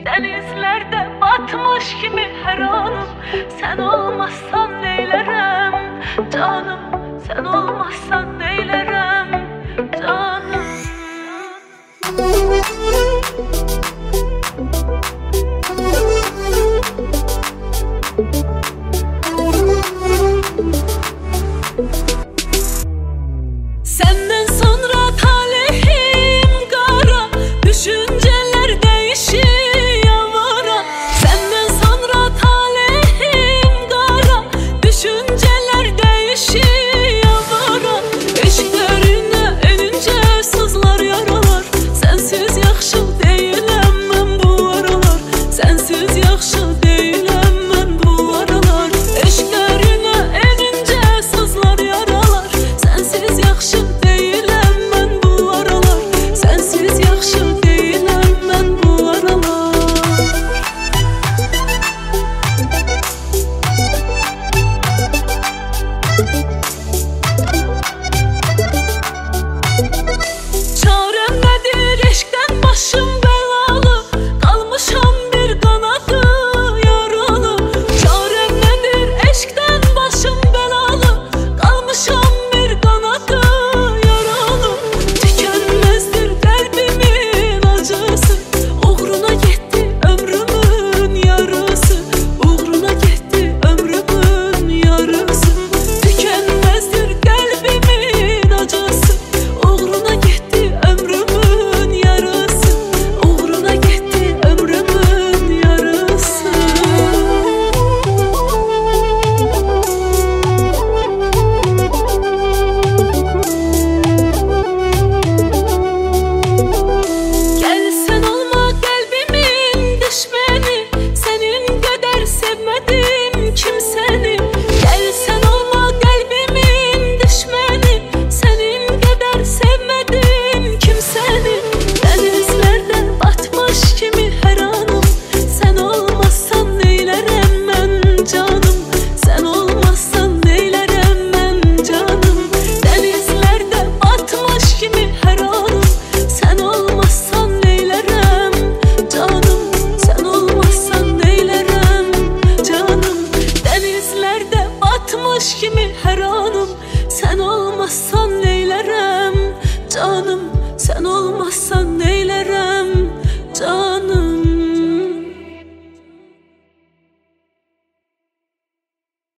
Denizlerde batmış kimi her anım. Sen olmazsan neylerem canım, sen olmazsan neylerem canım. Senden sonra talihim kara, düşünceler değişir yavara. Senden sonra talihim kara, düşünceler değişir yavara. Eşiklerine enince sızlar yaralar. Sensiz yaxşı değilim ben bu aralar. Sensiz yaxşı değilim ben bu aralar. Eşiklerine enince sızlar yaralar. Sensiz yaxşı değilim ben bu aralar. Sensiz yaxşı değilim ben bu aralar. Çarem nedir eşkten başım belalı, kalmışam bir kanadı yaralı. Çarem nedir eşkten başım belalı, kalmışam bir kanadı yaralı. Tükenmezdir kalbimin acısı, uğruna gitti ömrümün yarısı. Uğruna gitti ömrümün yarısı. Tükenmezdir kalbimin acısı, uğruna gitti ömrümün yarısı. Uğruna gitti ömrümün yarısı. Gel sen olma kalbimin düşmeni, senin kadar sevmedim kimseni. Gel sen olma kalbimin düşmeni, senin kadar sevmedim kimseni. Denizlerde batmış kimi her anım. Sen olmazsan neylerem ben canım, sen olmazsan neylerem ben canım. Denizlerde batmış kimi her anım. Sen olmazsan neylerem canım, sen olmazsan neylerem canım. Denizlerde batmış kimi her anım. Sen olmazsan neylerem canım, sen olmazsan neylerem canım.